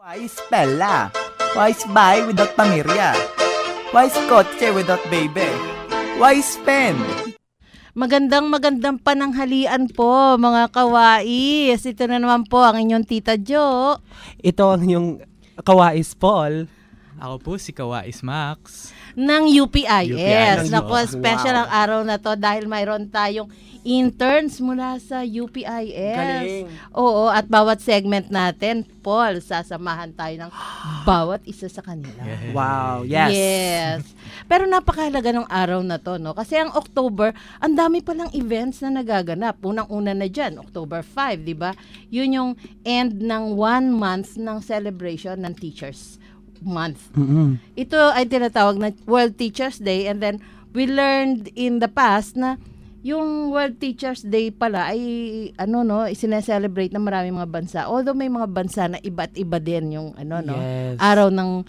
Why Spella? Why buy without pamirya? Why kotse without baby? Why spend? Magandang pananghalian po mga kawais. Ito na naman po ang inyong Tita Jo. Ito ang inyong Kawais Paul. Ako po si Kawais Max. Ng UPIS. UPIS. Naku, special ang araw na to dahil mayroon tayong interns mula sa UPIS. Galing. Oo, at bawat segment natin, Paul, sasamahan tayo ng bawat isa sa kanila. Yeah. Wow, yes. Yes. Pero napakahalaga ng araw na to, no? Kasi ang October, ang dami palang events na nagaganap. Unang-una na dyan, October 5, di ba? Yun yung end ng 1 month ng celebration ng Teachers Month. Mm-mm. Ito ay tinatawag na World Teachers Day, and then we learned in the past na yung World Teachers Day pala ay sineselebrate ng maraming mga bansa. Although may mga bansa na iba't iba din yung Yes. araw ng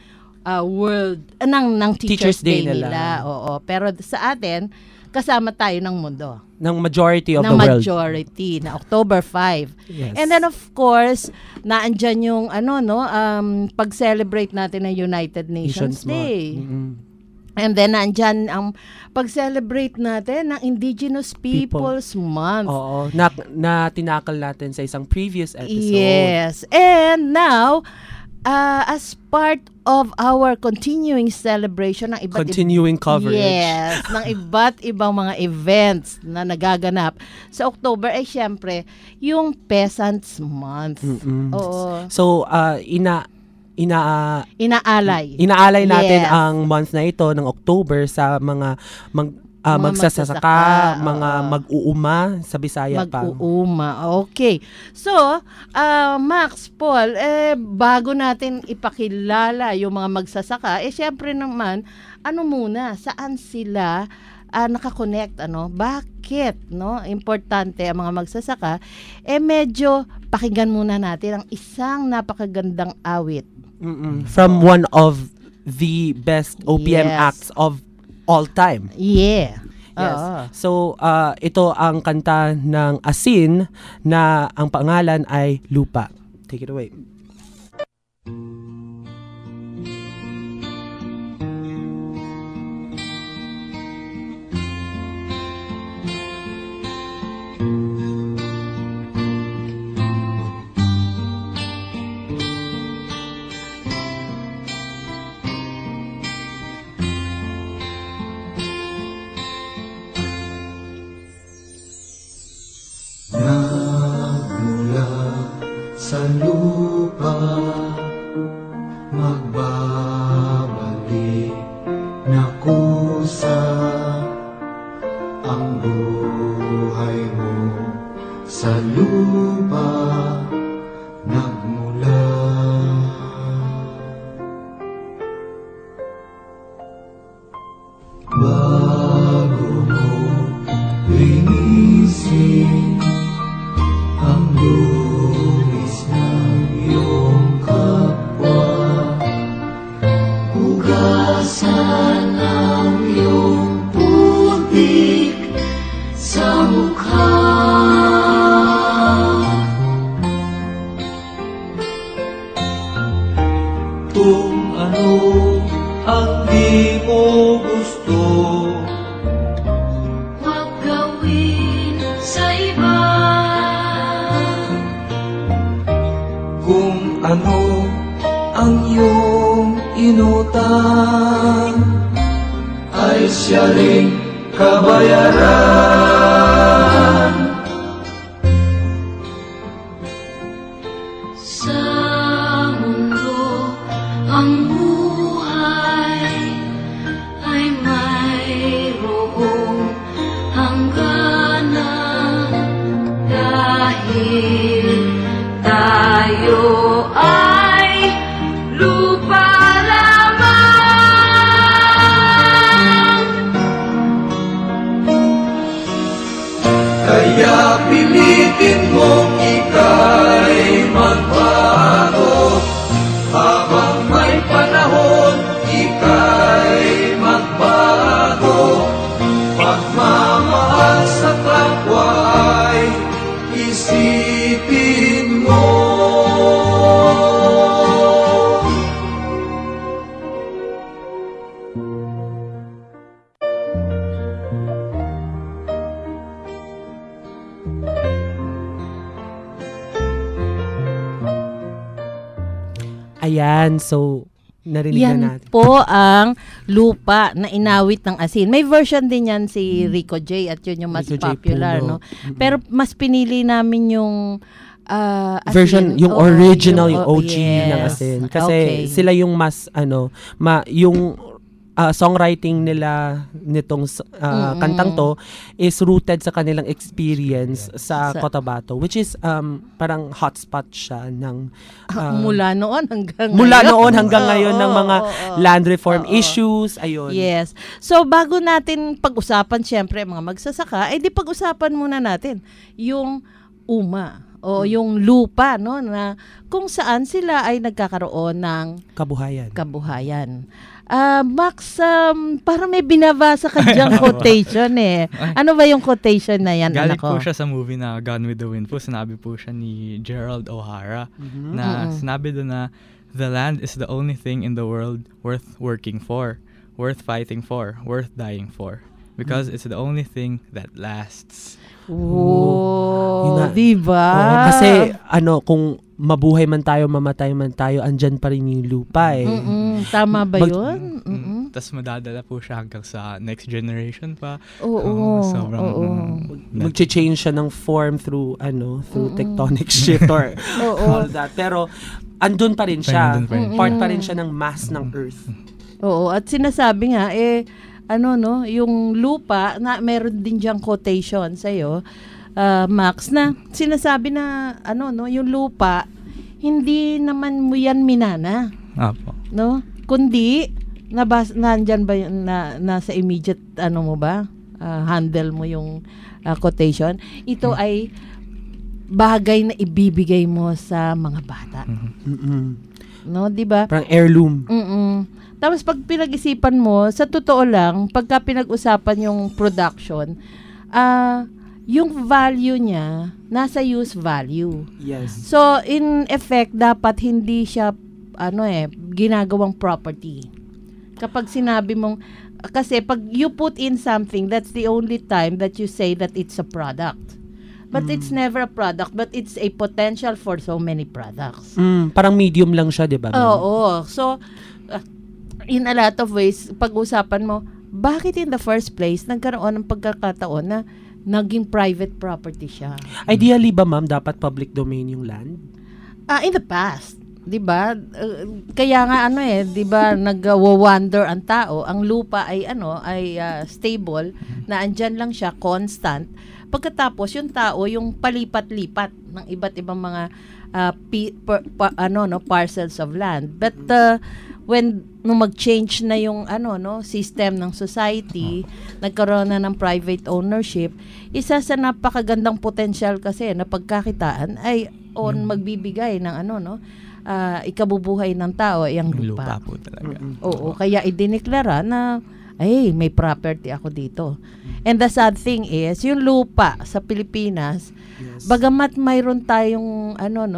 ng Teachers Day nila. Oo, pero sa atin kasama tayo ng mundo. Ng majority of ng the world. majority na October 5. Yes. And then of course, naandyan yung pag-celebrate natin ng United Nations Day. Mm-mm. And then nandyan ang pag-celebrate natin ng Indigenous Peoples Month. Oo, na tinakal natin sa isang previous episode. Yes. And now, as part of our continuing celebration ng Continuing coverage. Yes, ng iba't ibang mga events na nagaganap sa October ay syempre yung Peasants Month. Mm-mm. Oo. So, inaalay natin Yes. ang month na ito ng October sa mga magsasaka, mga oo. mag-uuma sa Bisaya pa. Mag-uuma. Okay. So, Max, Paul, bago natin ipakilala yung mga magsasaka, syempre naman, saan sila nakakonect, bakit, importante ang mga magsasaka, medyo pakinggan muna natin ang isang napakagandang awit. Mm-mm. From one of the best OPM Yes. acts of all time. Yeah. Yes. Oo. So, ito ang kanta ng Asin na ang pangalan ay Lupa. Take it away. Nagmula sa lupa, magbabalik na kusa ang buhay mo sa lupa nagmula. Bago mo linisin ang lunis ng iyong kapwa, hugasan ang iyong putik sa mukha. Kung ano ang di mo gusto, Huwag gawin sa iba. kung ano ang iyong inutang, ay siya ring kabayaran. Sa mundo, ang buhay ay mayroong hangganan dahil tayo ay lupa lamang. Ayan, so narinig Yan na natin. po ang lupa na inawit ng asin. May version din yan si Rico J at yun yung mas Rico J. popular, Puno. no? Pero mas pinili namin yung Version, asin. yung Oo, original, yung OG yes. ng asin. Kasi Okay. sila yung mas, yung songwriting nila nitong kantang to is rooted sa kanilang experience sa Sa- Cotabato, which is parang hotspot siya ng mula noon hanggang mula ngayon. noon hanggang ngayon ng mga Oo. land reform Oo. issues. Ayun. Yes. So, bago natin pag-usapan, syempre, mga magsasaka, di pag-usapan muna natin yung UMA o yung lupa, no, na kung saan sila ay nagkakaroon ng Kabuhayan. kabuhayan. Max, parang may binabasa ka diyang quotation eh. Ano ba yung quotation na yan, Galing anak ko? po siya sa movie na Gone with the Wind po. Sinabi po siya ni Gerald O'Hara na sinabi doon na the land is the only thing in the world worth working for, worth fighting for, worth dying for. Because it's the only thing that lasts. Oh, Yun na. diba? Oo, kasi kung mabuhay man tayo, mamatay man tayo, andyan pa rin yung lupa eh. Tama ba Mag- yun? Tapos madadala po siya hanggang sa next generation pa. Oo. Sobrang Mag-change siya ng form through tectonic shift or all that. Pero andun pa rin siya. Andun pa rin. Part pa rin siya ng mass ng earth. Oo, at sinasabi nga, yung lupa, na meron din diyang quotation sa'yo, Max, na sinasabi na, yung lupa, hindi naman mo yan minana, Apo. no? Kundi, nandyan ba yun, nasa immediate, mo ba? Handle mo yung quotation. Ito ay bagay na ibibigay mo sa mga bata. No, di ba? Parang heirloom. Tapos pag pinag-isipan mo, sa totoo lang, pagka pinag-usapan yung production, yung value niya, nasa use value. Yes. So, in effect, dapat hindi siya, ginagawang property. Kapag sinabi mong, kasi pag you put in something, that's the only time that you say that it's a product. But it's never a product, but it's a potential for so many products. Parang medium lang siya, di ba? Oo. So, in a lot of ways, pag-usapan mo, bakit in the first place, nagkaroon ng pagkakataon na naging private property siya? Ideally ba, ma'am, dapat public domain yung land? In the past, 'di ba? Kaya nga 'di ba, nag-wonder ang tao, ang lupa ay stable, na andyan lang siya, constant. Pagkatapos yung tao yung palipat-lipat ng iba't ibang mga parcels of land. But nung mag-change na yung system ng society, nagkaroon na ng private ownership, isa sa napakagandang potential kasi na pagkakitaan ay magbibigay ng ikabubuhay ng tao ay ang lupa. Lupa po talaga. Oo, kaya idineklara na may property ako dito. And the sad thing is, yung lupa sa Pilipinas, bagamat mayroon tayong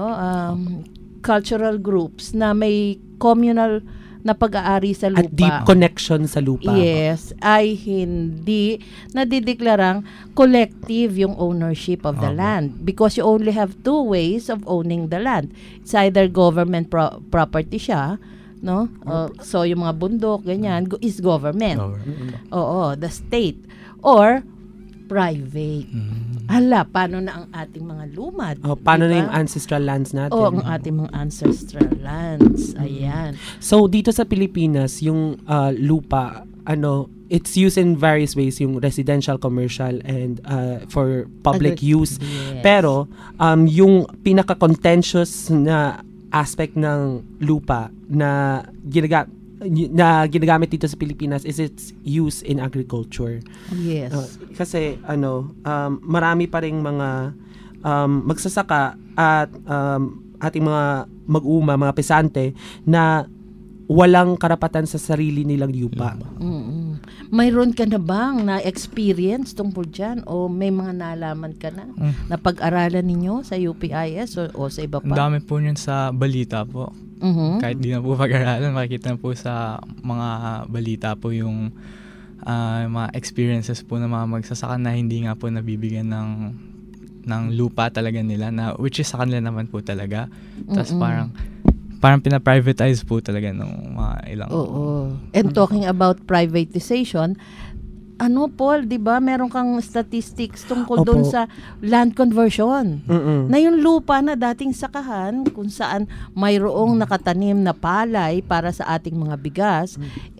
cultural groups na may communal na pag-aari sa lupa. At deep connection sa lupa. Yes, ay hindi nadideklarang collective yung ownership of the land, because you only have two ways of owning the land. It's either government property siya, no? So yung mga bundok ganyan is government. Oo, the state, or private. Hala, paano na ang ating mga lumad? Paano diba? na yung ancestral lands natin? Ang ating mga ancestral lands. Ayan. So, dito sa Pilipinas, yung lupa, it's used in various ways, yung residential, commercial, and for public use. Yes. Pero, yung pinaka-contentious na aspect ng lupa na ginagamit dito sa Pilipinas is its use in agriculture. Yes. Kasi marami pa ring mga magsasaka at ating mga mag-uma, mga pesante na walang karapatan sa sarili nilang lupa. Mayroon ka na bang na-experience tungkol dyan? O may mga nalaman ka na na pag-aralan ninyo sa UPIS o sa iba pa? Ang dami po niyan sa balita po. Kahit di na po pag-aralan, makikita na po sa mga balita po yung mga experiences po ng mga magsasaka na hindi nga po nabibigyan ng lupa talaga nila, na which is sa kanila naman po talaga. Tapos parang parang pina-privatize po talaga ng mga ilang... Oo. And talking about privatization, Paul, 'di ba? Meron kang statistics tungkol Opo. doon sa land conversion. Mm-mm. Na yung lupa na dating sakahan kung saan mayroong nakatanim na palay para sa ating mga bigas,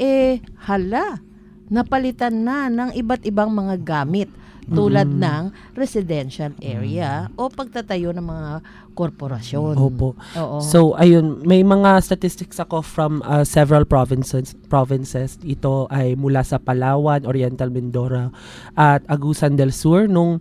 napalitan na ng iba't ibang mga gamit tulad ng residential area o pagtatayo ng mga korporasyon. Opo. Oo. So, ayun, may mga statistics ako from several provinces. Ito ay mula sa Palawan, Oriental Mindoro, at Agusan del Sur. Nung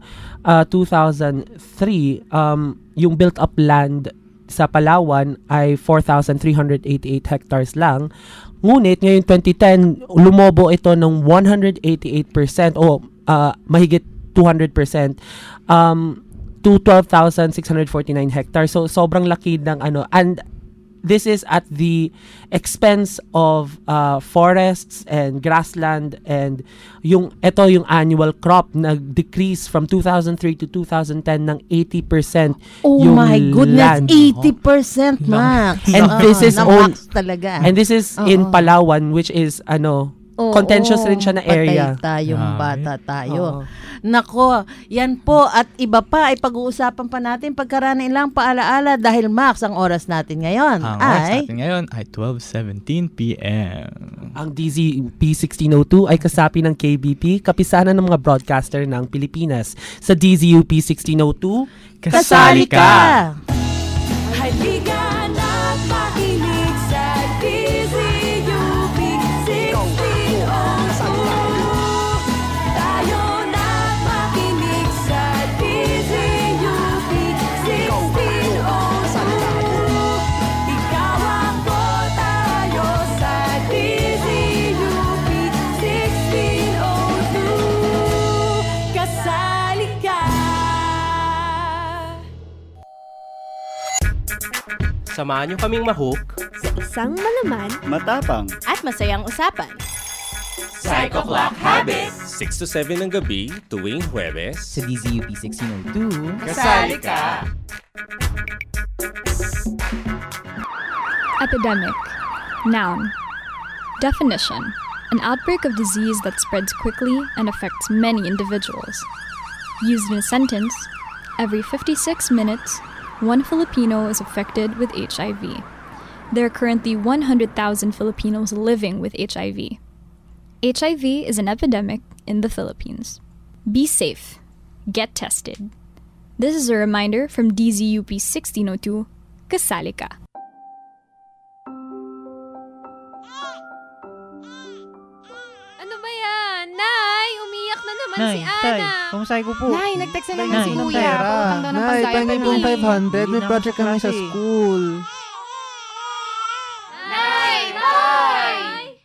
2003, yung built-up land sa Palawan ay 4,388 hectares lang. Ngunit, ngayon 2010, lumobo ito ng 188% o mahigit 200%. To 12,649 hectares. So, sobrang laki ng and this is at the expense of forests and grassland, and yung annual crop nag-decrease from 2003 to 2010 ng 80%. Oh yung my goodness, land. 80%, Max. And this is Max talaga. And this is in Palawan, which is contentious rin siya na area. Patay tayong bata tayo. Oo. Nako, yan po at iba pa ay pag-uusapan pa natin pagkaraan lang paalaala dahil Max, ang oras natin ngayon Ang oras natin ngayon ay 12:17 p.m. Ang DZUP 1602 ay kasapi ng KBP, kapisanan ng mga broadcaster ng Pilipinas. Sa DZUP 1602, Kasali ka! Halika na't makinig sa DZUP 1602. Tayo na't makinig sa DZUP 1602. Ikaw ako, tayo sa DZUP 1602. Kasali ka! Samahan niyo kaming mahook sa isang malaman matapang at masayang usapan. Psycho Clock Habit 6 to 7 ng gabi tuwing Huwebes Sa DZUP 1602. Kasali ka! Epidemic. Noun. Definition. An outbreak of disease that spreads quickly and affects many individuals. Used in a sentence, every 56 minutes, one Filipino is affected with HIV. There are currently 100,000 Filipinos living with HIV. HIV is an epidemic in the Philippines. Be safe. Get tested. This is a reminder from DZUP 1602, Kasali ka. Ano ba yan? Nay, umiyak na naman si Ana. Tay, pamasahe ko po. Nay, nag-text na naman si Nay, Kuya. Pautang daw ng Nay, pasaya pangin kay po yung Mami. 500. May project kami sa school. Nay! Nay!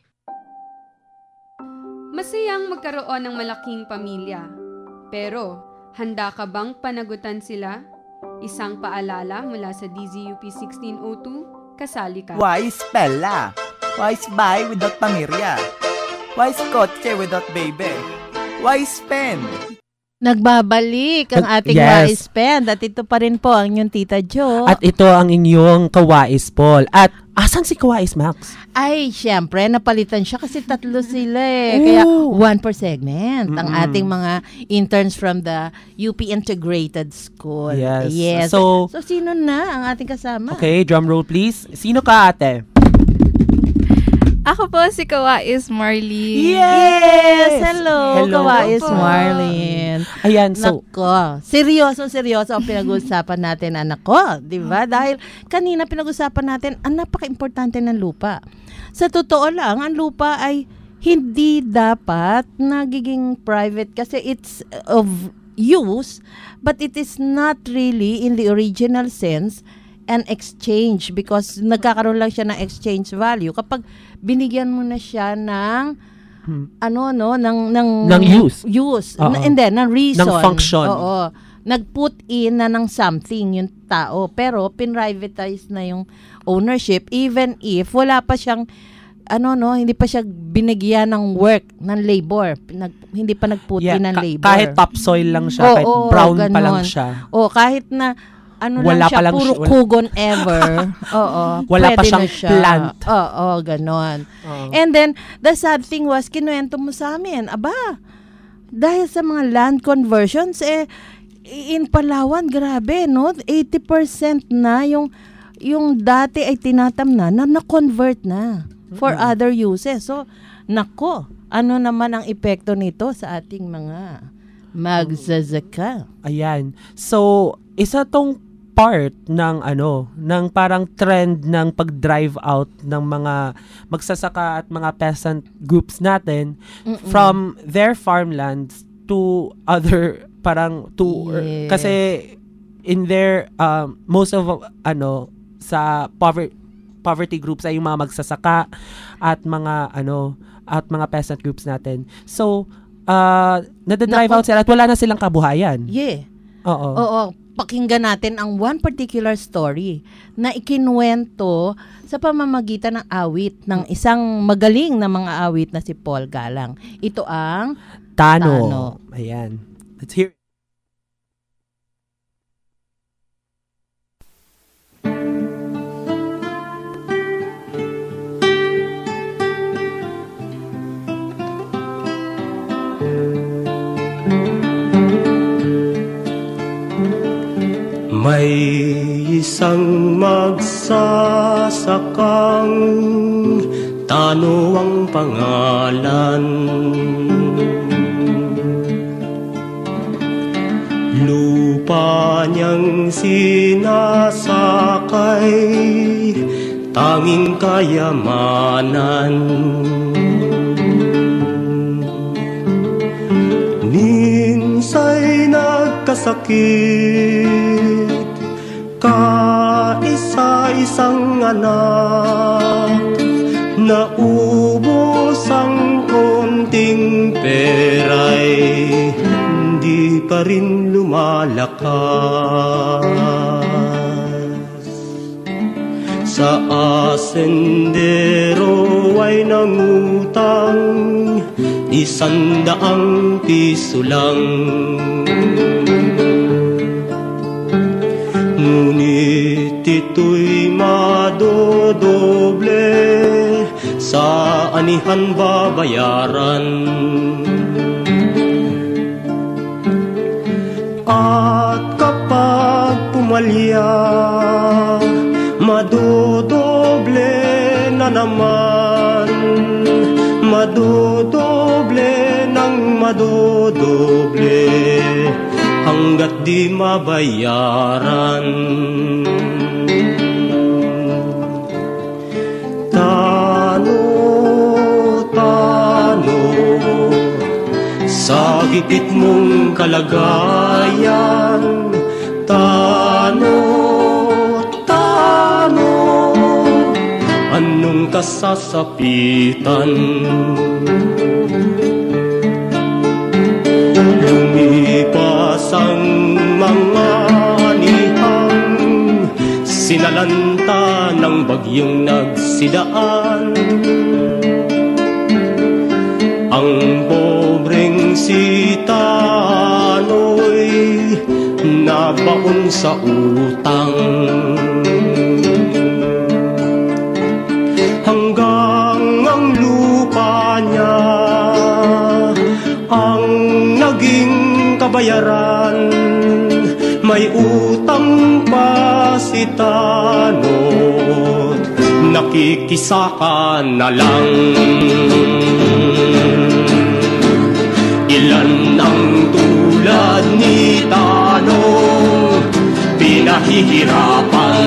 Masayang magkaroon ng malaking pamilya. Pero, handa ka bang panagutan sila? Isang paalala mula sa DZUP 1602, kasali ka. Wise Pella. Wise buy without pamirya. Wise kotse without baby. Wise pen. Nagbabalik ang ating Yes. Wise Pen at ito pa rin po ang inyong Tita Jo. At ito ang inyong Kawais Paul. At asan si Kawais Max? Ay, syempre, napalitan siya kasi tatlo sila eh. Kaya one per segment ang ating mga interns from the UP Integrated School. Yes. So, So, sino na ang ating kasama? okay, drum roll please. Sino ka ate? Ako po si Kawais Marley. Yes! Hello, Hello Kawais po. Marlene. Ayan, so, Nako, seryoso ang pinag-uusapan natin, anak ko. Diba? Dahil kanina pinag-usapan natin, ang napaka-importante ng lupa. Sa totoo lang, ang lupa ay hindi dapat nagiging private kasi it's of use, but it is not really in the original sense an exchange because nagkakaroon lang siya ng exchange value kapag binigyan mo na siya ng ng use. Oo. And then ng reason. Ng function. Oo. Nag-put in na ng something yung tao pero pinrivatize na yung ownership even if wala pa siyang hindi pa siya binigyan ng work, ng labor. Hindi pa nag-put in ng labor. Kahit topsoil lang siya, kahit brown pa lang siya. Kahit na ano Wala lang siya, pa lang puro siya- kugon ever. Oo. Wala pa pwede siyang na siya. plant. Oo, ganon. Oo. And then, the sad thing was, kinuwento mo sa amin, dahil sa mga land conversions, in Palawan, grabe, no? 80% na yung dati ay tinatamnan na na-convert na for other uses. So, nako, ano naman ang epekto nito sa ating mga magsasaka? Ayan. So, isa tong part ng ng parang trend ng pag-drive out ng mga magsasaka at mga peasant groups natin from their farmlands to other Yes. kasi in their most of sa poverty groups ay yung mga magsasaka at mga peasant groups natin. So, nadadrive out sila at wala na silang kabuhayan. Yeah. Oo. Pakinggan natin ang one particular story na ikinuwento sa pamamagitan ng awit ng isang magaling na mga awit na si Paul Galang. Ito ang Tano. Ayan. Let's hear it. May isang magsasakang Tano ang pangalan. Lupa niyang sinasakay, tanging kayamanan. Minsa'y nagkasakit, kaisa-isang anak, naubos ang konting peray, hindi pa rin lumalakas. Sa asendero ay nangutang 100 piso lang. Ngunit ito'y madodoble, sa anihan babayaran. At kapag pumalya, madodoble na naman, madodoble ng madodoble, hanggat di mabayaran. Tano, tano, sa gigit mong kalagayan. Tano, tano, anong kasasapitan? Lumipas ang mga anihang, sinalanta ng bagyong nagsidaan. Ang pobreng si Tano'y nabaon sa utang. Hanggang ang lupa niya ang naging kabayaran, may utang pa si Tano't nakikisaka na lang. Ilan ang tulad ni Tano pinahihirapan,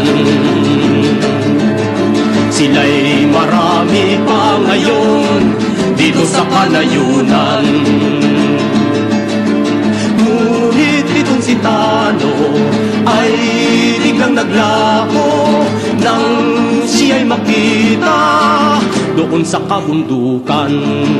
sila'y marami pa ngayon dito sa kanayunan. Ngunit itong si Tano ay biglang naglaho nang siya'y makita doon sa kabundukan.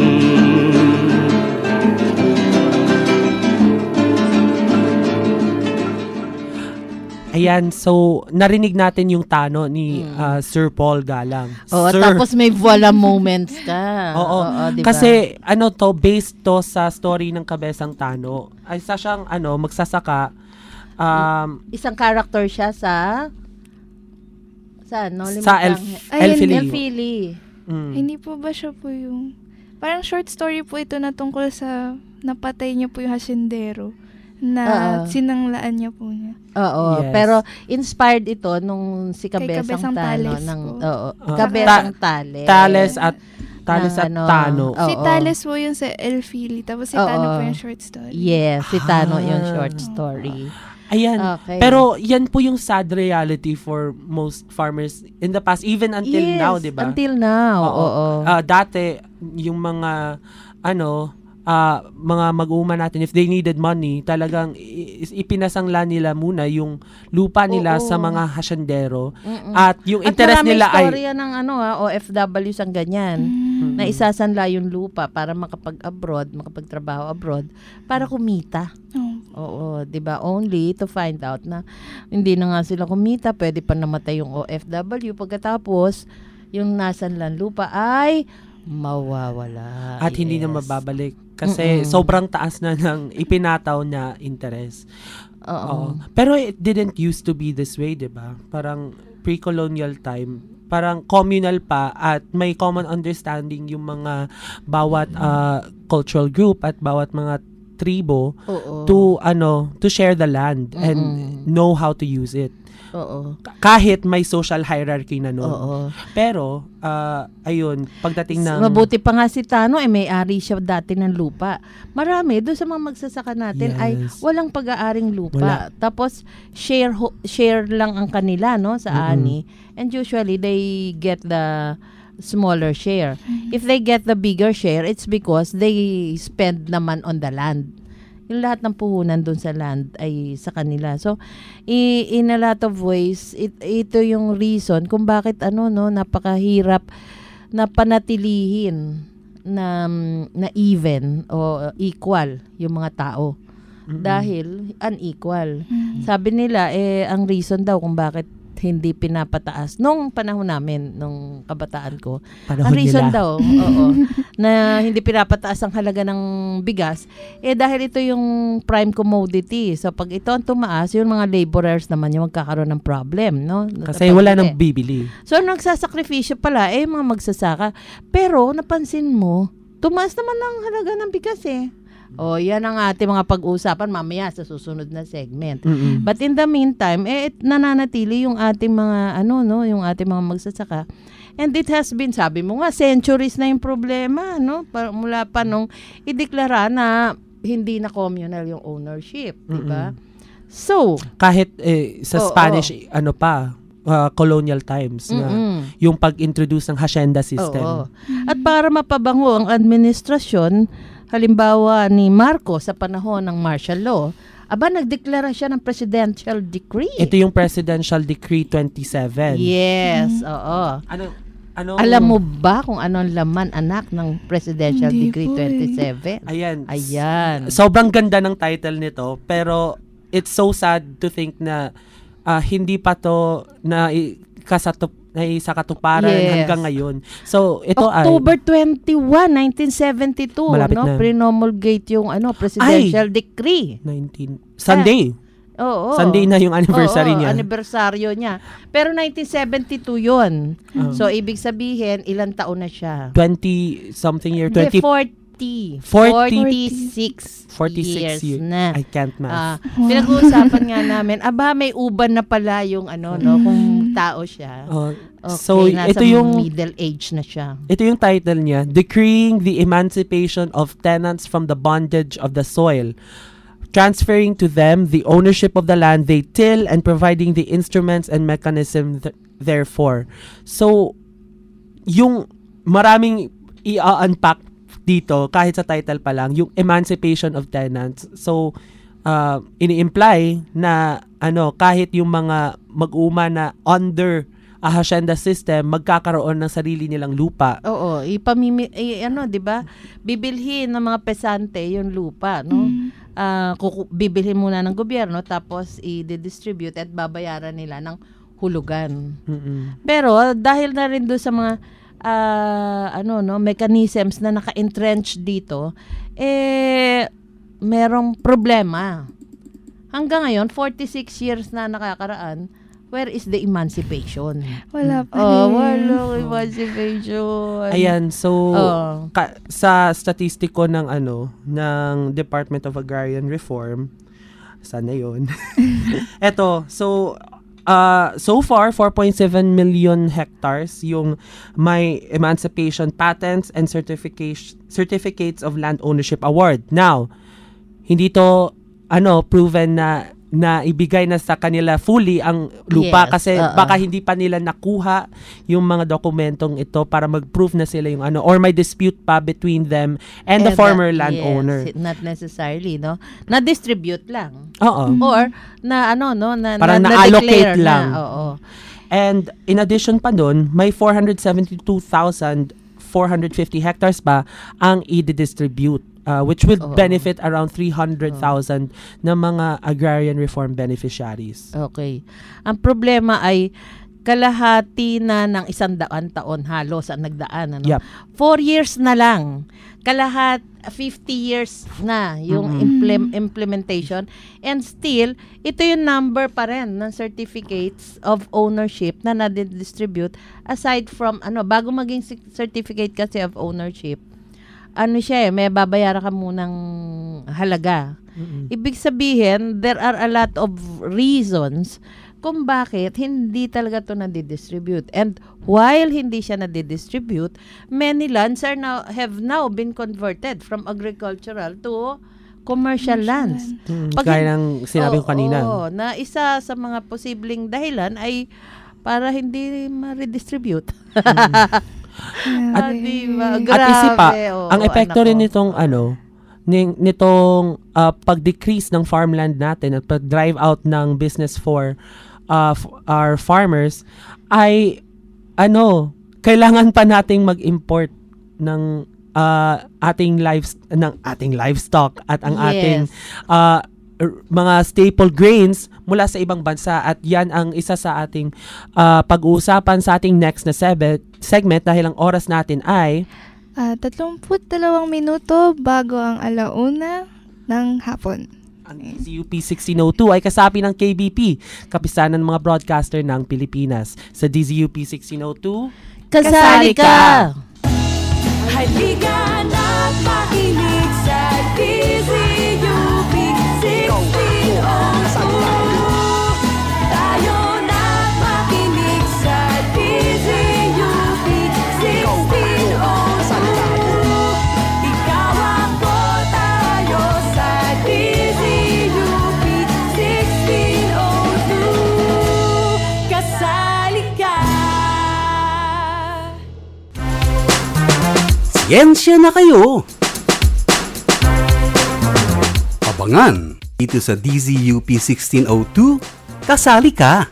Ayan, so narinig natin yung Tano ni Sir Paul Galang. Oo, tapos may voila moments ka. Oo, diba? kasi based to sa story ng Kabesang Tano. Ay isa siyang magsasaka Isang character siya sa no? Sa Elfili. Hindi po ba siya po yung parang short story po ito na tungkol sa napatay niya po yung hasindero na sinanglaan niya po niya. Oo, Yes. pero inspired ito nung si Kabesang Tano Tales ng po. Kabesang Tales. Tales at Ano, Tano. Oo. Si Tales po yung sa Elfili, tapos si Tano po yung short story. Yes, si Tano yung short story. Ayan. Okay. Pero yan po yung sad reality for most farmers in the past, even until Yes, now, di ba? until now. Oo. Dati, yung mga, mga mag-uuma natin, if they needed money, talagang ipinasangla nila muna yung lupa nila sa mga hasyendero. At yung interest nila ay... At maraming istorya ng OFWs ang ganyan. Na isasanla yung lupa para makapagtrabaho abroad, para kumita. Oo, 'di ba? Only to find out na hindi na nga sila kumita, pwede pa namatay yung OFW pagkatapos yung nasanlan lupa ay mawawala. At hindi na mababalik kasi sobrang taas na ng ipinataw na interest. Oo. Pero it didn't used to be this way, 'di ba? Parang pre-colonial time, parang communal pa at may common understanding yung mga bawat cultural group at bawat mga tribo to share the land and know how to use it. Kahit may social hierarchy na noon. Pero ayun, pagdating ng mabuti pa nga si Tano may-ari siya dati ng lupa. Marami doon sa mga magsasaka natin ay walang pag-aaring lupa. Tapos share lang ang kanila sa ani. And usually they get the smaller share. If they get the bigger share, it's because they spend naman on the land. Yung lahat ng puhunan dun sa land ay sa kanila. So, in a lot of ways, ito yung reason kung bakit napakahirap na panatilihin na even o equal yung mga tao. Dahil unequal. Sabi nila, ang reason daw kung bakit hindi pinapataas nung panahon namin, nung kabataan ko. Ang reason daw, na hindi pinapataas ang halaga ng bigas, dahil ito yung prime commodity. So, pag ito ang tumaas, yung mga laborers naman yung magkakaroon ng problem, no? Kasi wala nang bibili. So, nagsasakripisyo pala, mga magsasaka. Pero, napansin mo, tumaas naman ang halaga ng bigas yan ang ating mga pag-uusapan mamaya sa susunod na segment. But in the meantime, nananatili yung ating mga yung ating mga magsasaka. And it has been, sabi mo nga, centuries na yung problema, no? Mula pa nung ideklara na hindi na communal yung ownership, di ba? So, kahit sa Spanish colonial times na yung pag-introduce ng hacienda system. At para mapabango ang administrasyon, halimbawa ni Marcos sa panahon ng martial law, nagdeklara siya ng presidential decree. Ito yung presidential decree 27. Yes, Alam mo ba kung anong laman, anak, ng presidential decree 27? Ayan. Sobrang ganda ng title nito, pero it's so sad to think na hindi pa to na sa katuparan hanggang ngayon. So, ito October 21, 1972, pre-promulgate yung presidential decree. Sunday. Sunday na yung anniversary niya. Anniversaryo niya. Pero 1972 yun. So, ibig sabihin, ilang taon na siya? 20-something year. 46 years na. I can't math. Pinag-uusapan nga namin, may uban na pala yung kung tao siya. So, ito yung middle age na siya. Ito yung title niya, Decreeing the Emancipation of Tenants from the Bondage of the Soil, transferring to them the ownership of the land they till and providing the instruments and mechanism therefore. So, yung maraming i-unpack dito, kahit sa title pa lang, yung emancipation of tenants. So, ini-imply na kahit yung mga mag-uuma na under a hacienda system, magkakaroon ng sarili nilang lupa. Oo, 'di ba? Bibilhin ng mga pesante yung lupa, no? Bibilhin muna ng gobyerno tapos i-distribute at babayaran nila ng hulugan. Pero dahil na rin doon sa mga mechanisms na naka-entrench dito, merong problema. hanggang ngayon 46 years na nakakaraan, where is the emancipation? Wala pa walang emancipation. Ayan, so sa statistiko ng ng Department of Agrarian Reform, sana yun. Eto, so far 4.7 million hectares yung may emancipation patents and certificates of land ownership award. Now, hindi to proven na ibigay na sa kanila fully ang lupa kasi baka hindi pa nila nakuha yung mga dokumentong ito para mag-prove na sila yung or may dispute pa between them and the former landowner. Not necessarily, no? Na-distribute lang. Oo. Or na parang na-allocate lang. Oo. And in addition pa doon, may 472,450 hectares pa ang i-distribute. Which would benefit around 300,000 na mga agrarian reform beneficiaries. Okay. Ang problema ay kalahati na ng 100 taon halos ang nagdaan. 4 years na lang. 50 years na yung implementation. And still, ito yung number pa rin ng certificates of ownership na nadidistribute aside from, bago maging certificate kasi of ownership, may babayaran ka munang halaga. Ibig sabihin, there are a lot of reasons kung bakit hindi talaga ito nadidistribute. And while hindi siya nadidistribute, many lands have now been converted from agricultural to commercial lands. Gaya ng sinabi ko kanina. Na isa sa mga posibleng dahilan ay para hindi ma-redistribute. At isa pa, ang epekto rin nitong pag-decrease ng farmland natin at pag-drive out ng business for our farmers ay kailangan pa nating mag-import ng ating livestock at ang ating mga staple grains mula sa ibang bansa, at yan ang isa sa ating pag-uusapan sa ating next na segment dahil ang oras natin ay 32 minuto bago ang 1:00 ng hapon. Ang DZUP 1602 ay kasapi ng KBP, Kapisanan ng mga Broadcaster ng Pilipinas. Sa DZUP 1602, kasali ka! Halika na't makinig sa DZUP 1602. Tayo na't makinig sa DZUP 1602. Ikaw ako, tayo sa DZUP 1602. Kasali ka. Siyensya na kayo! Abangan dito sa DZUP 1602, kasali ka!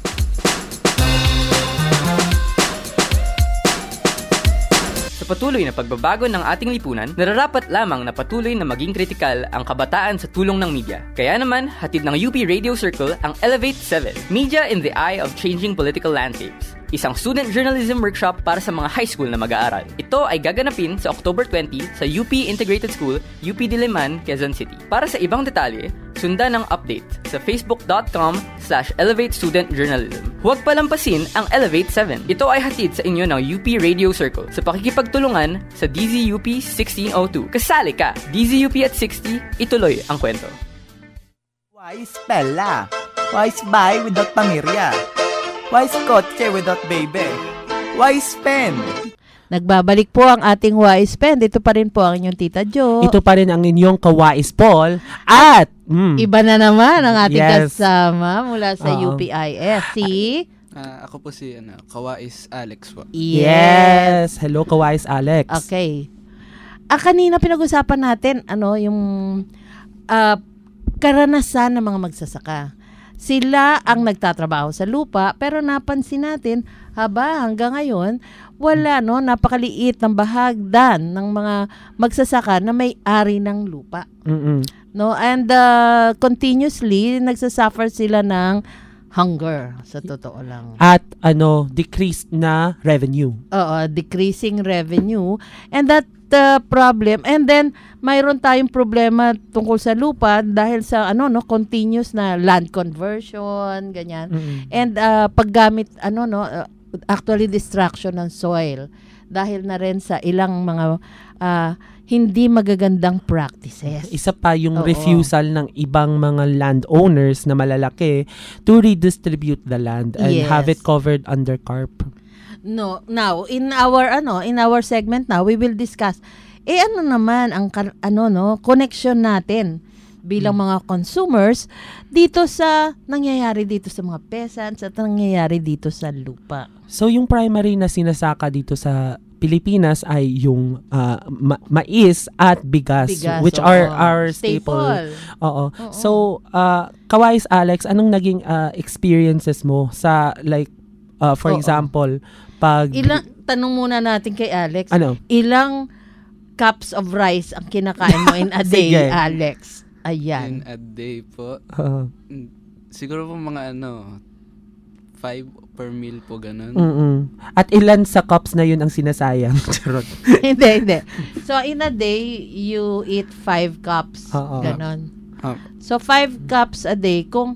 Sa patuloy na pagbabago ng ating lipunan, nararapat lamang na patuloy na maging kritikal ang kabataan sa tulong ng media. Kaya naman, hatid ng UP Radio Circle ang Elevate 7, Media in the Eye of Changing Political Landscapes. Isang student journalism workshop para sa mga high school na mag-aaral. Ito ay gaganapin sa October 20 sa UP Integrated School, UP Diliman, Quezon City. Para sa ibang detalye, sundan ang update sa facebook.com/Elevate Student Journalism. Huwag palampasin ang Elevate 7. Ito ay hatid sa inyo ng UP Radio Circle sa pakikipagtulungan sa DZUP 1602. Kasali ka! DZUP at 60, ituloy ang kwento. Why spella? Why spy without pamirya? Why kotse without baby? Why spend? Nagbabalik po ang ating Wise Spend. Ito pa rin po ang inyong Tita Jo. Ito pa rin ang inyong Kawais Paul. At iba na naman ang ating kasama mula sa UPIS. Ako po si Kawais Alex po. Yes. Hello, Kawais Alex. Okay. Kanina pinag-usapan natin yung karanasan ng mga magsasaka. Sila ang nagtatrabaho sa lupa, pero napansin natin hanggang ngayon wala napakaliit ng bahagdan ng mga magsasaka na may-ari ng lupa. And continuously nagsasuffer sila ng hunger, sa totoo lang. At decreased na revenue. Decreasing revenue, and that problem, and then mayroon tayong problema tungkol sa lupa dahil sa continuous na land conversion, ganyan. And paggamit actually destruction ng soil dahil na rin sa ilang mga hindi magagandang practices. Isa pa yung refusal ng ibang mga landowners na malalaki to redistribute the land and have it covered under CARP. No, now in our segment now we will discuss ano naman ang connection natin bilang mga consumers dito sa nangyayari dito sa mga peasants at nangyayari dito sa lupa. So yung primary na sinasaka dito sa Pilipinas ay yung mais at bigas which are our staple. Oo. So Kawais Alex, anong naging experiences mo sa for example, pag tanong muna natin kay Alex. Ano? Ilang cups of rice ang kinakain mo in a day, Alex? Ayan. In a day po. Siguro po mga 5 per meal po ganun. At ilan sa cups na yun ang sinasayang? Charot. Hindi. So in a day, you eat 5 cups. Ganon. So 5 cups a day. Kung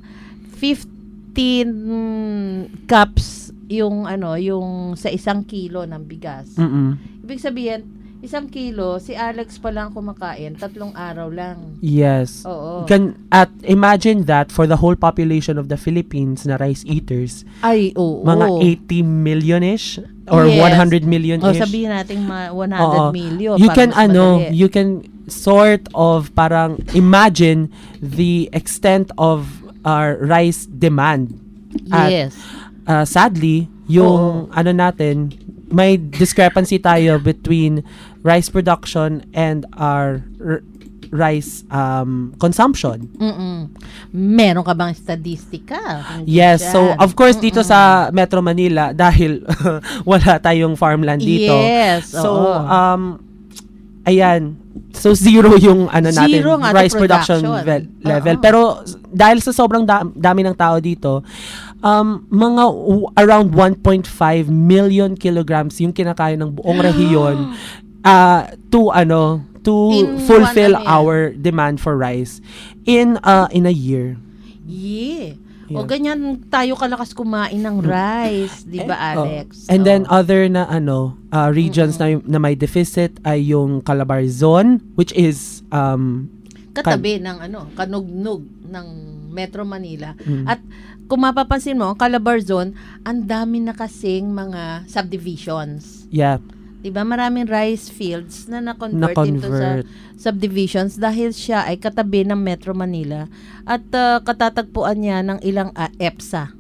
15 cups yung sa 1 kilo ng bigas. Ibig sabihin, 1 kilo, si Alex pa lang kumakain, 3 araw lang. Yes. Oo. At imagine that for the whole population of the Philippines na rice eaters. Ay, oo. Mga 80 million-ish or 100 million-ish. Sabihin natin 100 million. You can sort of parang imagine the extent of our rice demand. Yes. At, sadly, yung natin, may discrepancy tayo between rice production and our rice consumption. Meron ka bang statistika? Yes. So, of course, dito sa Metro Manila, dahil wala tayong farmland dito. Yes. So, ayan. So, zero yung natin, rice production level. Pero, dahil sa sobrang dami ng tao dito, mga around 1.5 million kilograms yung kinakain ng buong rehiyon to fulfill our demand for rice in a year. Yeah. O ganyan tayo kalakas kumain ng rice, 'di ba, Alex? And then other na regions na may deficit ay yung Calabar zone, which is katabi ng kanugnog ng Metro Manila. At kung mapapansin mo, ang Calabar zone, ang dami na kasing mga subdivisions. Yeah. Diba? Maraming rice fields na na-convert into sa subdivisions dahil siya ay katabi ng Metro Manila at katatagpuan niya ng ilang EPSA.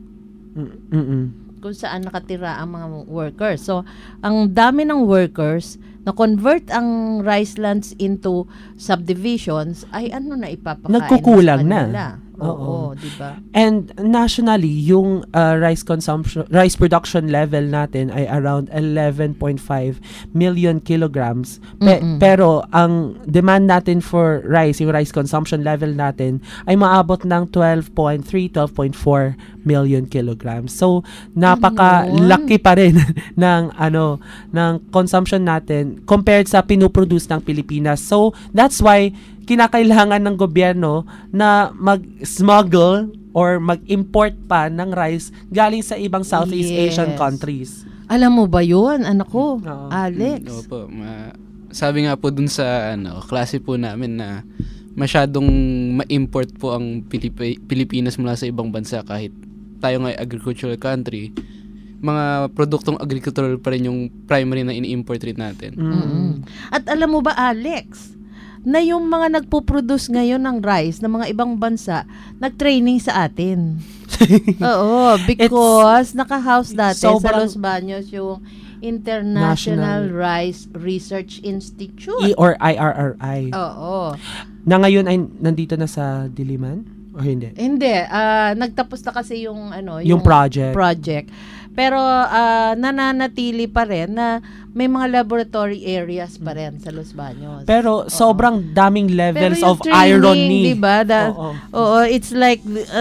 Kung saan nakatira ang mga workers. So, ang dami ng workers na-convert ang rice lands into subdivisions ay na ipapakain nagkukulang sa kanila. Na. Oo, diba? And nationally, yung rice production level natin ay around 11.5 million kilograms. Pero ang demand natin for rice, yung rice consumption level natin ay maabot ng 12.3, 12.4 million kilograms. So, napakalaki pa rin ng consumption natin compared sa pinuproduce ng Pilipinas. So, that's why kinakailangan ng gobyerno na mag-smuggle or mag-import pa ng rice galing sa ibang Southeast Asian countries. Alam mo ba yun, anak ko, Alex? Opo, sabi nga po dun sa klase po namin na masyadong ma-import po ang Pilipinas mula sa ibang bansa kahit tayo nga agricultural country. Mga produktong agricultural pa rin yung primary na ini-import rin natin. At alam mo ba, Alex, na yung mga nagpo-produce ngayon ng rice ng mga ibang bansa, nag-training sa atin. Oo, because naka-house dati sa Los Baños yung International Rice Research Institute. Or IRRI. Oo. Na ngayon ay nandito na sa Diliman? O hindi? Hindi. Nagtapos na kasi yung project. Pero nananatili pa rin na may mga laboratory areas pa rin sa Los Baños. Pero sobrang daming levels Pero yung of training, irony. Diba? Oo, it's like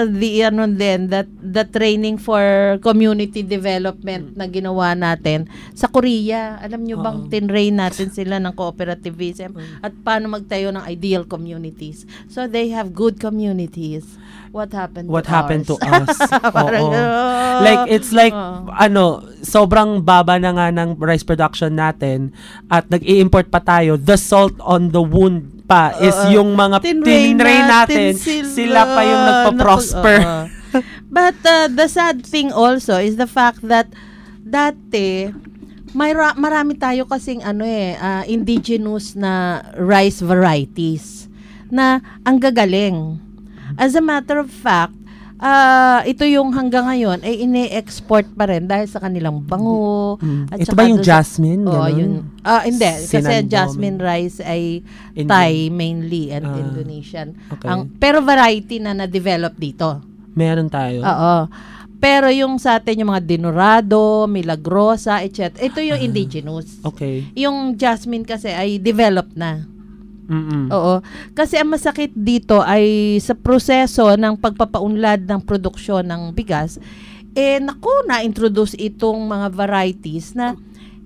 the training for community development na ginawa natin sa Korea. Alam nyo bang tinrain natin sila ng cooperativism at paano magtayo ng ideal communities. So they have good communities. What happened to us? Oo. Like it's like sobrang baba na nga ng rice production natin at nag-i-import pa tayo. The salt on the wound pa is yung mga tinrain natin. Sila pa yung nagpa-prosper. But the sad thing also is the fact that dati marami tayo kasing indigenous na rice varieties na ang gagaling. As a matter of fact, ito yung hanggang ngayon ay ine-export pa rin dahil sa kanilang bango. At ito ba yung jasmine? Hindi. Kasi jasmine rice ay Thai mainly and Indonesian. Okay. Pero variety na na-develop dito. Meron tayo. Oo. Pero yung sa atin, yung mga Dinorado, Milagrosa, etc. Ito yung indigenous. Okay. Yung jasmine kasi ay developed na. Oo. Kasi ang masakit dito ay sa proseso ng pagpapaunlad ng produksyon ng bigas, na-introduce itong mga varieties na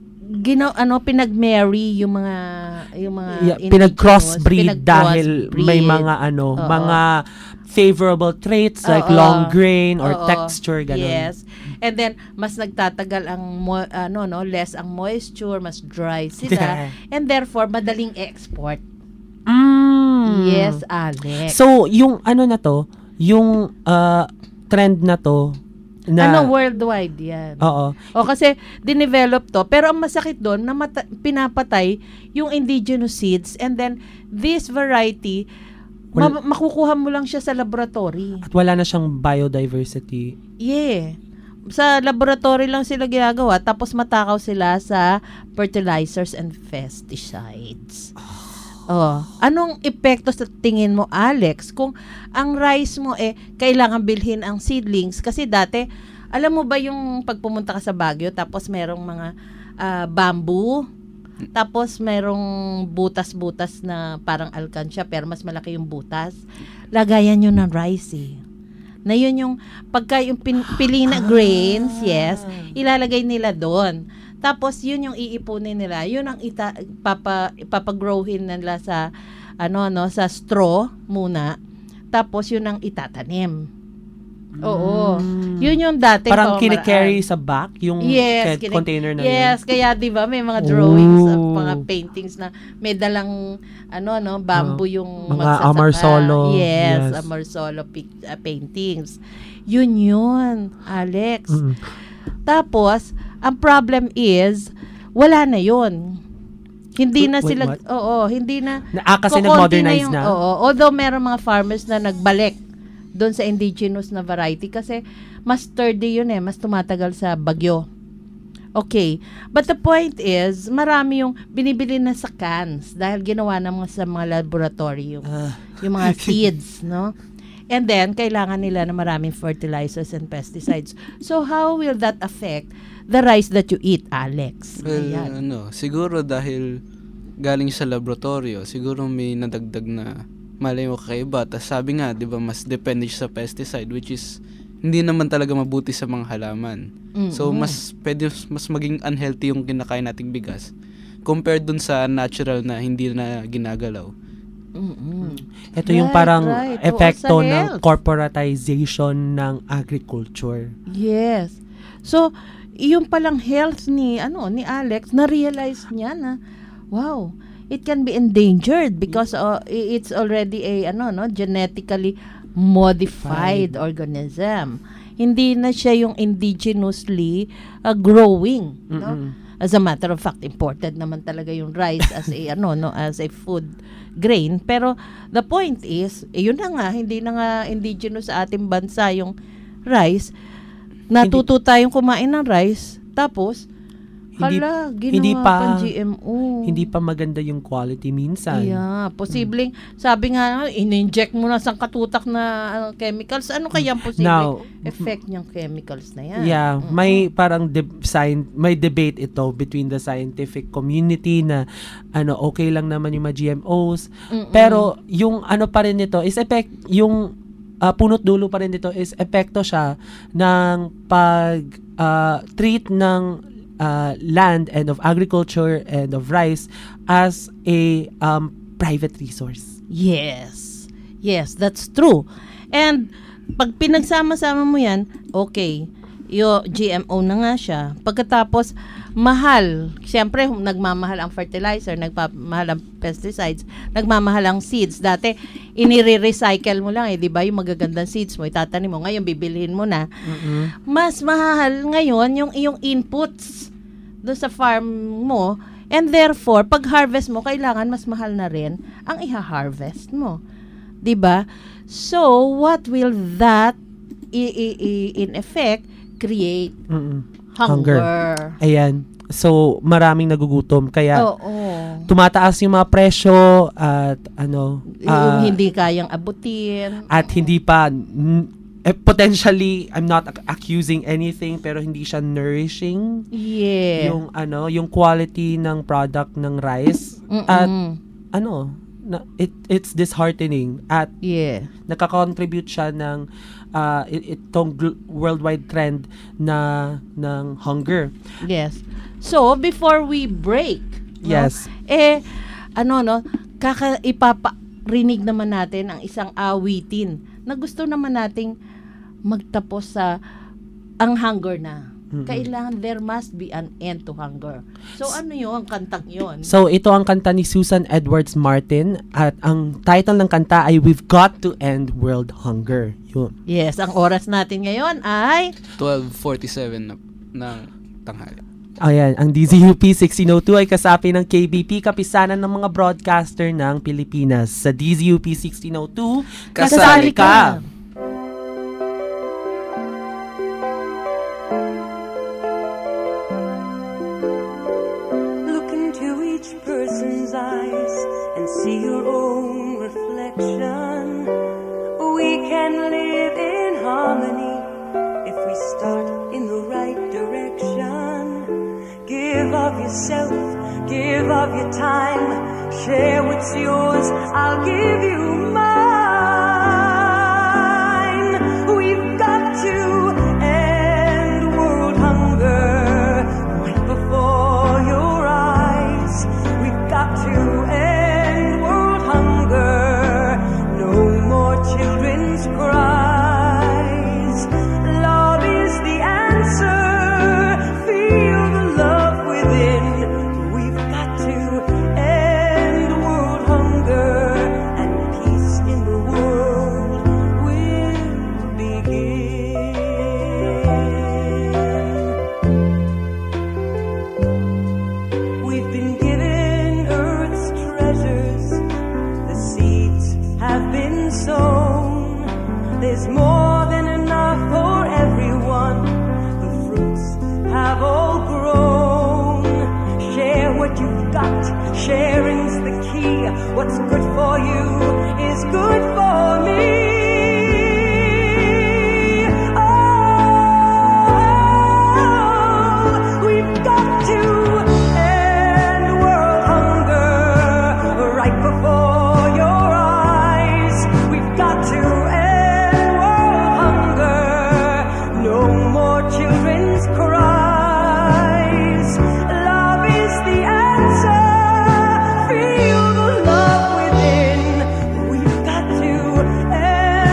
pinag-marry yung mga pinag-crossbreed dahil may mga mga favorable traits like long grain or texture ganun. Yes. And then mas nagtatagal ang less ang moisture, mas dry sila and therefore madaling export. Yes, Alex. So, yung yung trend na to, worldwide yan. Oo. Kasi dinevelop to, pero ang masakit doon, pinapatay yung indigenous seeds and then this variety, makukuha mo lang siya sa laboratory. At wala na siyang biodiversity. Yeah. Sa laboratory lang sila ginagawa, tapos matakaw sila sa fertilizers and pesticides. Anong epekto sa tingin mo, Alex, kung ang rice mo kailangan bilhin ang seedlings? Kasi dati, alam mo ba yung pagpumunta ka sa Baguio, tapos merong mga bamboo, tapos merong butas-butas na parang alkansya, pero mas malaki yung butas. Lagayan yun ng rice na yun yung, pagka yung pili na grains, ilalagay nila doon. Tapos yun yung iipunin nila, yun ang ipapagrowin nila sa sa straw muna. Tapos yun ang itatanim. Oo. Yun yung dati parang kini-carry sa back yung container na yun. Yes, kaya 'di ba may mga drawings, mga paintings na may dalang bamboo yung mga Amarsolo. Yes, Amarsolo paintings. Yun, Alex. Tapos ang problem is, wala na yun. Hindi na sila, hindi na. Kasi nag-modernize na. Although meron mga farmers na nagbalik doon sa indigenous na variety kasi mas sturdy yun mas tumatagal sa bagyo. Okay. But the point is, marami yung binibili na sa cans dahil ginawa na sa mga laboratory yung mga seeds, no? And then, kailangan nila na maraming fertilizers and pesticides. So, how will that affect the rice that you eat, Alex? Well, siguro dahil galing sa laboratorio, siguro may nadagdag na malay mo kakaiba. Tapos sabi nga, di ba, mas depende sa pesticide, which is hindi naman talaga mabuti sa mga halaman. So, mas maging unhealthy yung kinakain nating bigas compared dun sa natural na hindi na ginagalaw. Ito yung parang epekto ng corporatization ng agriculture. Yes. So, yung palang health ni Alex, na-realize niya na, wow, it can be endangered because it's already a genetically modified organism. Hindi na siya yung indigenously growing, no? As a matter of fact, imported naman talaga yung rice as a as a food grain. Pero the point is, yun na nga, hindi na nga indigenous sa ating bansa yung rice. Natuto tayong kumain ng rice, tapos Hala, hindi ginawa pa pang GMO. Hindi pa maganda yung quality minsan. Yeah, posibleng sabi nga in-inject mo na sa katutak na chemicals. Ano kaya ang posibleng Now, effect niyang chemicals na yan? Yeah, may parang may debate ito between the scientific community na okay lang naman yung mga GMOs. Pero yung pa rin nito is yung punot dulo pa rin dito is epekto siya ng treat ng land and of agriculture and of rice as a private resource. Yes. Yes, that's true. And pag pinagsama-sama mo yan, okay, yung GMO na nga siya. Pagkatapos, mahal. Siyempre, nagmamahal ang fertilizer, nagmamahal ang pesticides, nagmamahal ang seeds. Dati, inire-recycle mo lang di ba? Yung magagandang seeds mo, itatanim mo. Ngayon, bibilhin mo na. Mas mahal ngayon yung iyong inputs doon sa farm mo. And therefore, pag harvest mo, kailangan mas mahal na rin ang iha-harvest mo. Di ba? So, what will that, in effect, create? Hunger. Ayan. So, maraming nagugutom. Kaya, tumataas yung mga presyo at yung hindi kayang abutin. At hindi pa, potentially, I'm not accusing anything, pero hindi siya nourishing. Yeah. Yung quality ng product ng rice. At, it's disheartening. At, nakakontribute siya ng itong worldwide trend ng hunger. Yes. So, before we break, yes. Ipaparinig naman natin ang isang awitin na gusto naman nating magtapos sa ang hunger na. Kailangan there must be an end to hunger. So, ano yun? Ang kantang yun? So, ito ang kanta ni Susan Edwards Martin at ang title ng kanta ay We've Got to End World Hunger. Yun. Yes, ang oras natin ngayon ay 12:47 ng tanghali. Ayan, ang DZUP 1602 ay kasapi ng KBP, kapisanan ng mga broadcaster ng Pilipinas. Sa DZUP 1602, kasali ka! Look into each person's eyes and see your own reflection. We can live in harmony if we start in the right direction. Give of yourself, give of your time, share what's yours, I'll give you mine. We've got to end world hunger right before your eyes. We've got to end world hunger, no more children's cries. Love is the answer, feel the love within. We've got to end world hunger, and peace in the world will begin. We've been given earth's treasures, the seeds have been sown. There's more than enough for everyone, the fruits have all grown. Share what you've got, sharing's the key. What's good for you is good for me. Oh, we've got to end world hunger right before your eyes. We've got to end world hunger, no more children's cries. Love is the answer, feel the love within. We've got to end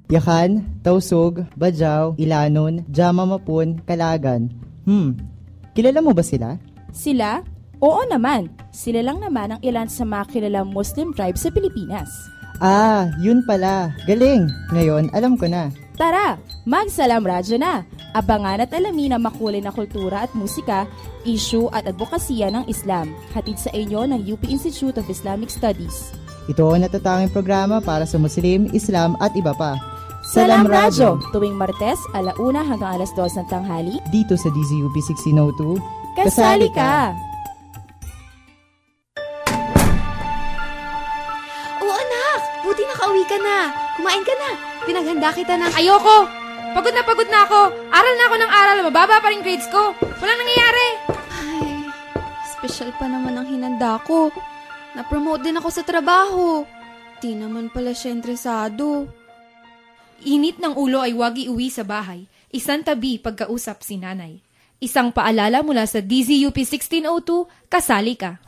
Yakan, Tausug, Bajaw, Ilanon, Jama Mapun, Kalagan. Kilala mo ba sila? Sila? Oo naman. Sila lang naman ang ilan sa mga kilalang Muslim tribes sa Pilipinas. Ah, yun pala. Galing. Ngayon, alam ko na. Tara, magsalam radyo na. Abangan at alamin ang makulay na kultura at musika, issue at advokasya ng Islam. Hatid sa inyo ng UP Institute of Islamic Studies. Ito ang natatanging programa para sa Muslim, Islam at iba pa. Salam Radyo, tuwing Martes, 1:00 hanggang 2:00 ng tanghali. Dito sa DZUP 1602. Kasali ka! Buti nakauwi ka na. Kumain ka na. Pinaghanda kita ng... Ayoko! Pagod na ako. Aral na ako ng aral. Mababa pa rin grades ko. Walang nangyayari. Ay, special pa naman ang hinanda ko. Na-promote din ako sa trabaho. Di naman pala siya interesado. Init ng ulo ay wag iuwi sa bahay. Isang tabi pagkausap si nanay. Isang paalala mula sa DZUP 1602, kasali ka.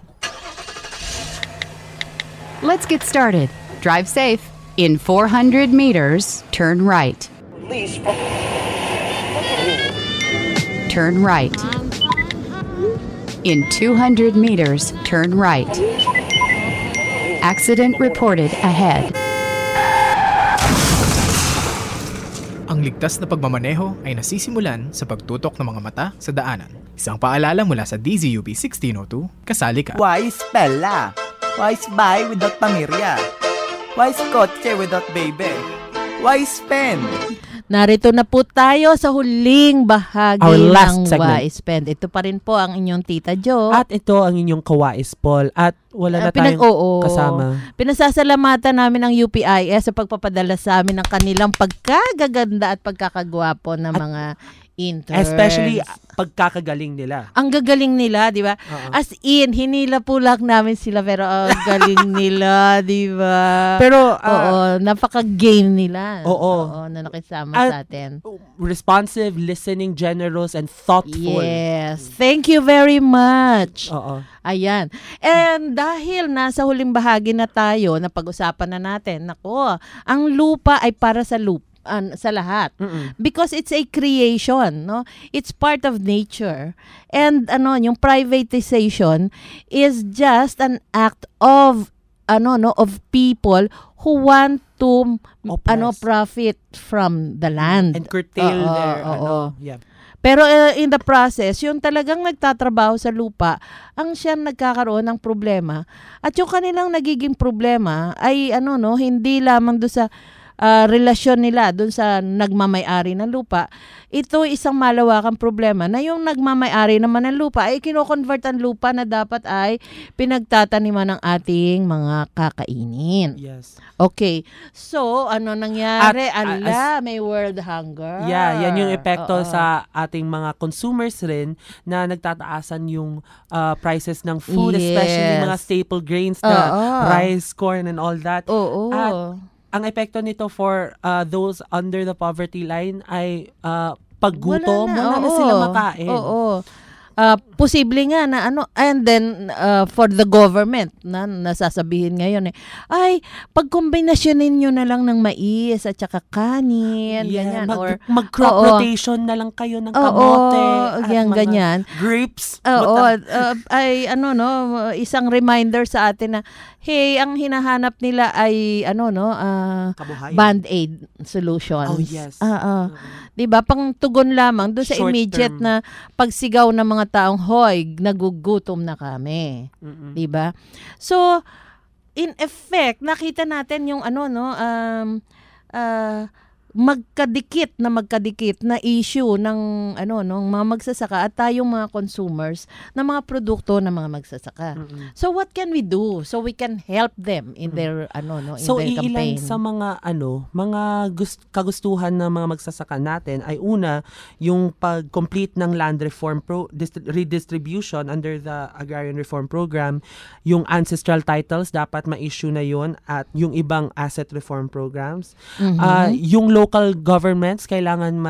Let's get started. Drive safe. In 400 meters, turn right. Turn right. In 200 meters, turn right. Accident reported ahead. Ang ligtas na pagmamaneho ay nasisimulan sa pagtutok ng mga mata sa daanan. Isang paalala mula sa DZUP 1602, kasali ka. Wise pella. Wise buy without pamirya. Wise kotse without baby. Wise pen. Narito na po tayo sa huling bahagi Our last ng segment. Wise Pen. Ito pa rin po ang inyong Tita Jo. At ito ang inyong Kawais Paul. At wala na tayong kasama. Pinasasalamatan namin ang UPIS sa pagpapadala sa amin ng kanilang pagkagaganda at pagkakagwapo ng mga interns. Especially pagkakagaling nila. Ang gagaling nila, di ba? As in, hinila po lang namin sila pero ang galing nila, di ba? Pero, napaka-game nila. Oo. Na nakisama sa atin. Responsive, listening, generous, and thoughtful. Yes. Thank you very much. Oo. Ayan. And dahil nasa huling bahagi na tayo, napag-usapan na natin, ang lupa ay para sa sa lahat. Because it's a creation, no? It's part of nature. And yung privatization is just an act of of people who want to profit from the land and curtail their yeah. Pero in the process, yung talagang nagtatrabaho sa lupa, ang siya nagkakaroon ng problema. At yung kanilang nagiging problema ay hindi lamang do sa relasyon nila dun sa nagmamay-ari ng lupa. Ito isang malawakang problema na yung nagmamay-ari naman ng lupa ay kino-convert ang lupa na dapat ay pinagtataniman ng ating mga kakainin. Yes. Okay. So, ano nangyari? May world hunger. Yeah, yan yung epekto sa ating mga consumers rin na nagtataasan yung prices ng food, especially mga staple grains na rice, corn, and all that. At ang epekto nito for those under the poverty line ay paggutom, wala na sila makain. Posible nga na and then for the government na nasasabihin ngayon ay pagkombinasyonin nyo na lang ng mais at saka kanin, ganyan, or mag-crop rotation na lang kayo ng kamote at mga ganyan. Grapes. Ay isang reminder sa atin na hey, ang hinahanap nila ay band-aid solutions. Oh yes. 'Di ba? Pang tugon lamang doon sa immediate na pagsigaw ng mga taong, hoy, nagugutom na kami. 'Di ba? So, in effect, nakita natin yung magkadikit na issue ng mga magsasaka at tayong mga consumers ng mga produkto ng mga magsasaka. So what can we do so we can help them in their in their campaign? Ilan sa mga kagustuhan ng mga magsasaka natin ay una yung pag-complete ng land reform redistribution under the Agrarian Reform Program, yung ancestral titles dapat ma-issue na yun, at yung ibang asset reform programs. Yung local governments kailangan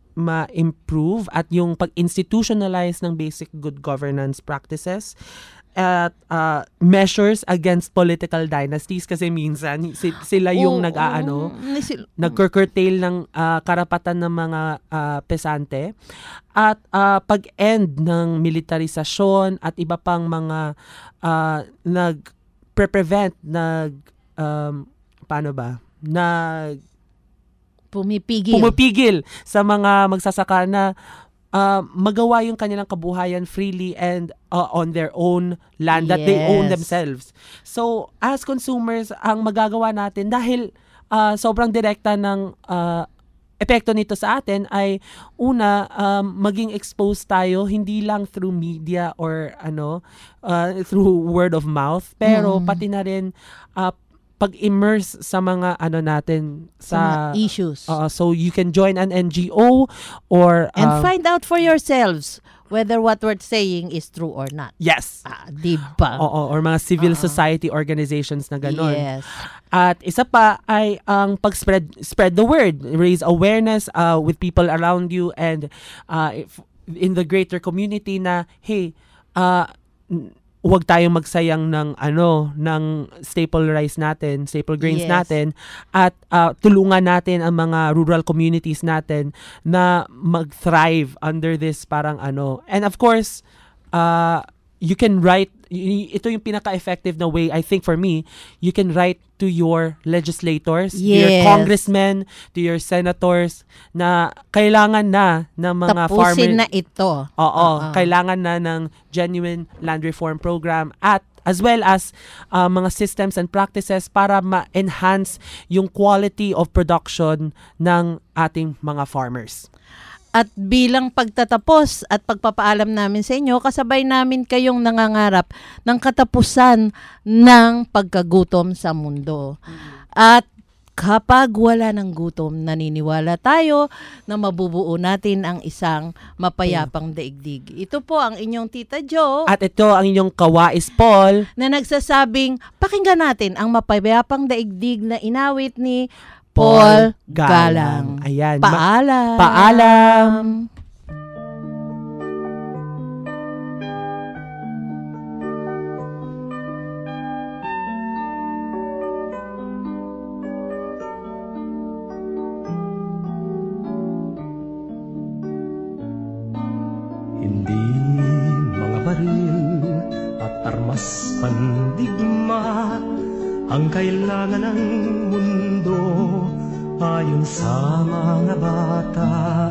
ma-improve at yung pag-institutionalize ng basic good governance practices. at measures against political dynasties kasi minsan sila yung nag-curtail ng karapatan ng mga pesante at pag-end ng militarisasyon at iba pang mga nag-prevent pumipigil sa mga magsasaka na magawa yung kanilang kabuhayan freely and on their own land that they own themselves. So, as consumers, ang magagawa natin dahil sobrang direkta ng epekto nito sa atin ay una, maging exposed tayo hindi lang through media or through word of mouth, pero pati na rin pag-immerse sa mga natin sa issues. So you can join an NGO or and find out for yourselves whether what we're saying is true or not. Yes. Diba? Or mga civil society organizations na gano'n. Yes. At isa pa ay ang spread the word, raise awareness with people around you and in the greater community na hey, huwag tayong magsayang ng staple rice natin, staple grains natin at tulungan natin ang mga rural communities natin na mag-thrive under this and of course you can write, ito yung pinaka-effective na way, I think for me, you can write to your legislators, to your congressmen, to your senators, na kailangan na ng mga farmers. Tapusin na ito. Kailangan na ng genuine land reform program at as well as mga systems and practices para ma-enhance yung quality of production ng ating mga farmers. At bilang pagtatapos at pagpapaalam namin sa inyo, kasabay namin kayong nangangarap ng katapusan ng pagkagutom sa mundo. At kapag wala ng gutom, naniniwala tayo na mabubuo natin ang isang mapayapang daigdig. Ito po ang inyong Tita Jo. At ito ang inyong Kawais Paul. Na nagsasabing, pakinggan natin ang mapayapang daigdig na inawit ni Paul Galang. Ayan. Paalam. Paalam. Hindi mga baril at armas pandigma ang kailangan ng mundo ayon sa mga bata.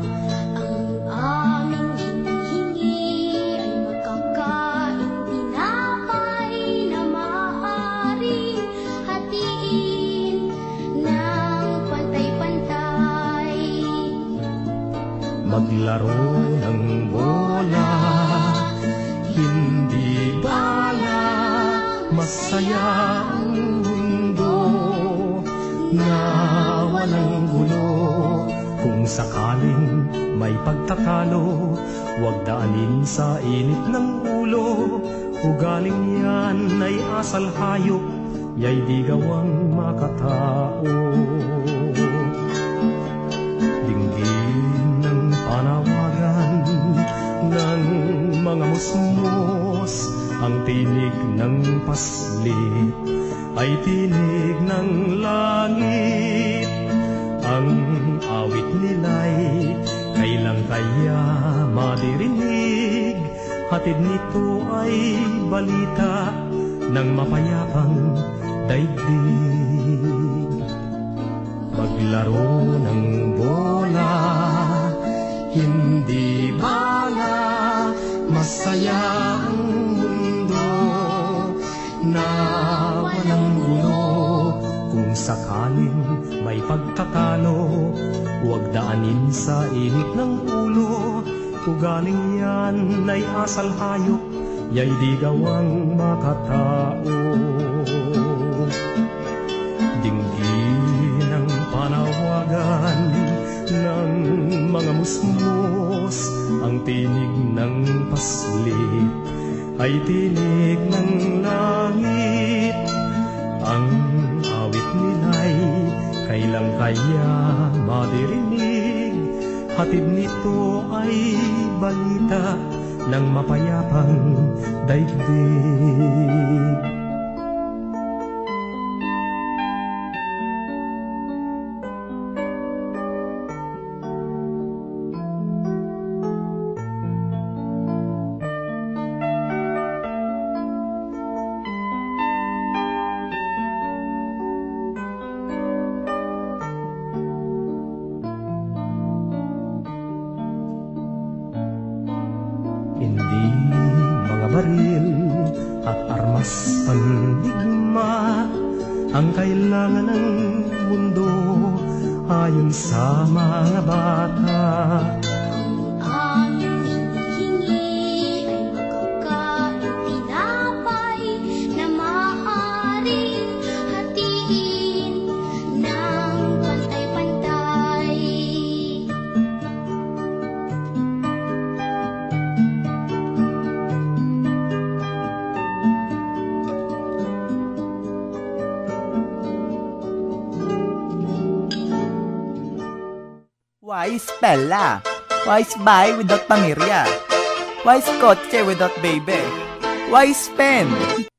Ang aming hinihingi ay makakain tinapay na maaaring hatiin ng pantay-pantay. Maglaro ng bola, hindi bala, masaya ang mundo na walang gulo. Kung sakaling may pagtatalo, huwag daanin sa init ng ulo. Ugaling yan ay asal hayop, ya'y di gawang makatao. Dinggin ng panawagan ng mga musmos, ang tinig ng paslit ay tinig ng langit. Ang awit nila'y kailang kaya madirinig, hatid nito ay balita ng mapayapang daigdig. Maglaro ng bola, hindi bala, masaya ang mundo na walang gulo. Kung sakaling may pagtatalo, huwag daanin sa init ng ulo. Ugaling yan ay asal hayop, ya'y di gawang makatao. Dinggin ang panawagan ng mga musmos, ang tinig ng paslit ay tinig ng langit. Ang awit nila'y kailang kaya madirinig, hatid nito ay balita ng mapayapang daigdig. Hindi mga baril at armas pandigma ang kailangan ng mundo ayon sa mga bata. Ang hinihingi ay makakain tinapay na maaaring hatiin ng pantay-pantay. Wise Bella. Wise Buy without Pamirya. Wise Kotse without Baby. Wise Pen.